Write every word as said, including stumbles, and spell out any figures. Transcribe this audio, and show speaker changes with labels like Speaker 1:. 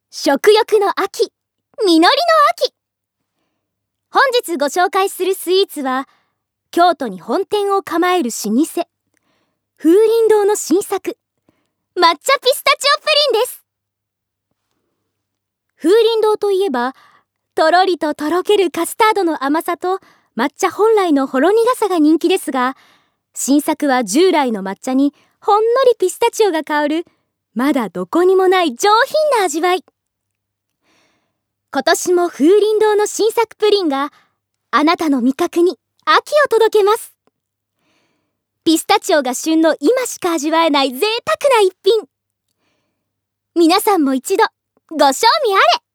Speaker 1: 食欲の秋、実りの秋。本日ご紹介するスイーツは、京都に本店を構える老舗、風鈴堂の新作、抹茶ピスタチオプリンです。風鈴堂といえば、とろりととろけるカスタードの甘さと抹茶本来のほろ苦さが人気ですが、新作は従来の抹茶にほんのりピスタチオが香る、まだどこにもない上品な味わい。今年も風鈴堂の新作プリンがあなたの味覚に秋を届けます。ピスタチオが旬の今しか味わえない贅沢な一品。皆さんも一度ご賞味あれ。